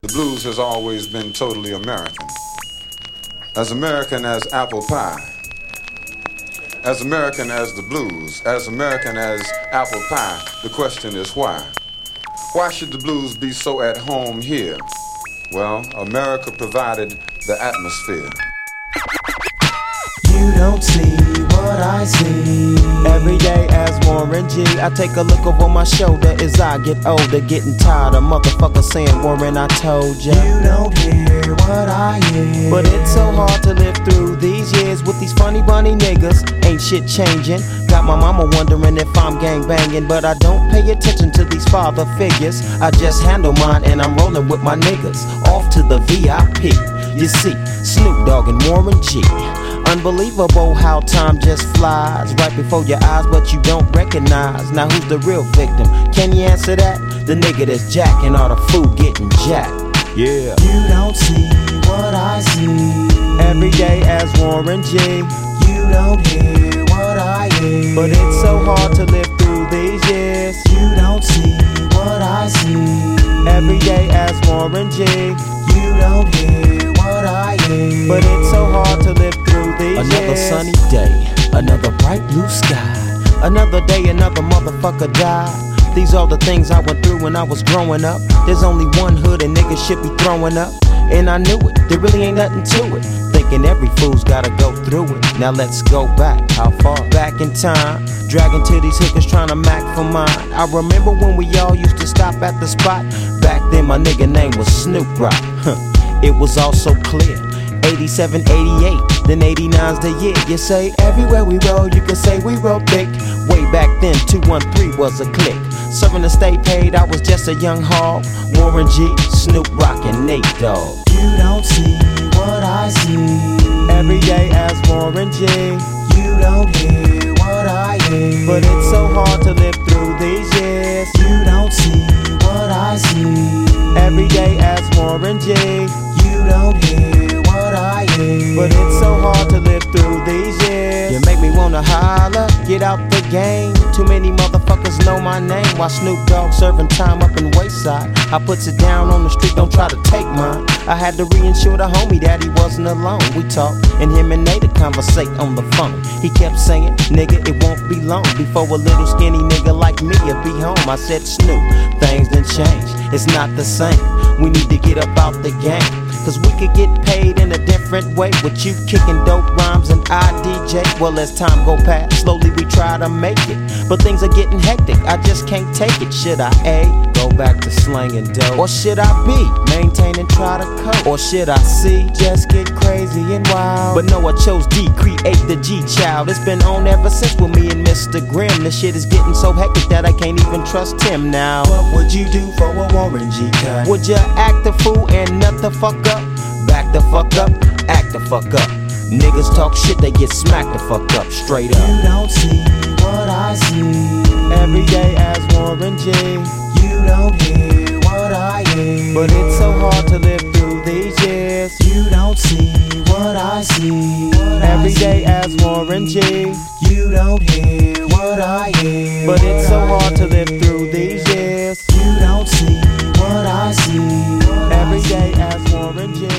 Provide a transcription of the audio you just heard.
the blues has always been totally American. As American as apple pie. As American as the blues. As American as apple pie. The question is why? Why should the blues be so at home here? Well, America provided the atmosphere. You don't see what I see. Every day as Warren G, I take a look over my shoulder as I get older, getting tired of motherfuckers saying, Warren, I told ya. You don't hear what I hear. But it's so hard to live through these years with these funny bunny niggas. Ain't shit changing. Got my mama wondering if I'm gang banging, but I don't pay attention to these father figures. I just handle mine and I'm rolling with my niggas. Off to the VIP. You see, Snoop Dogg and Warren G. Unbelievable how time just flies right before your eyes, but you don't recognize. Now who's the real victim? Can you answer that? The nigga that's jacking all the food getting jacked. Yeah. You don't see what I see. Every day as Warren G. You don't hear what I hear. But it's so hard to live through these years. You don't see what I see. Every day as Warren G. You don't hear what I hear. But it's so hard to live through these years. Another sunny day, another bright blue sky. Another day, another motherfucker died. These are the things I went through when I was growing up. There's only one hood and niggas should be throwing up. And I knew it, there really ain't nothing to it. Thinking every fool's gotta go through it. Now let's go back, how far? Back in time, dragging to these hookers trying to mac for mine. I remember when we all used to stop at the spot. Back then my nigga name was Snoop Rock. It was all so clear. 87, 88, then 89's the year. You say everywhere we roll, you can say we roll big. Way back then, 213 was a click. Serving to stay paid, I was just a young hog. Warren G, Snoop Rock, and Nate Dogg. You don't see what I see. Every day as Warren G. You don't hear what I hear. But it's so hard to live through these years. You don't see what I see. Every day as Warren G. You don't hear what I hear. But it's so hard to live through these years. You make me wanna holler, get out the game. Too many motherfuckers know my name. While Snoop Dogg serving time up in Wayside, I puts it down on the street, don't try to take mine. I had to reinsure the homie that he wasn't alone. We talked, and him and Nate conversate on the phone. He kept saying, nigga, it won't be long before a little skinny nigga like me will be home. I said, Snoop, things done changed, it's not the same. We need to get up out the game. Cause we could get paid in a different way. With you kicking dope rhymes and I DJ. Well, as time go past, slowly we try to make it. But things are getting hectic, I just can't take it. Should I A, go back to slanging dope? Or should I B, maintain and try to cope? Or should I C, just get crazy and wild? But no, I chose D, create the G child. It's been on ever since with me and Mr. Grimm. This shit is getting so hectic that I can't even trust him now. What would you do for a Warren G cut? Would ya act the fool and nut the fuck up? Back the fuck up, act the fuck up. Niggas talk shit, they get smacked the fuck up, straight up. You don't see what I see. Every day as Warren G. You don't hear what I hear. But it's so hard to live through these years. You don't see what I see. Every day as Warren G. You don't hear what I hear. But it's so hard to live through these years. You don't see what I see. Every day as Warren G.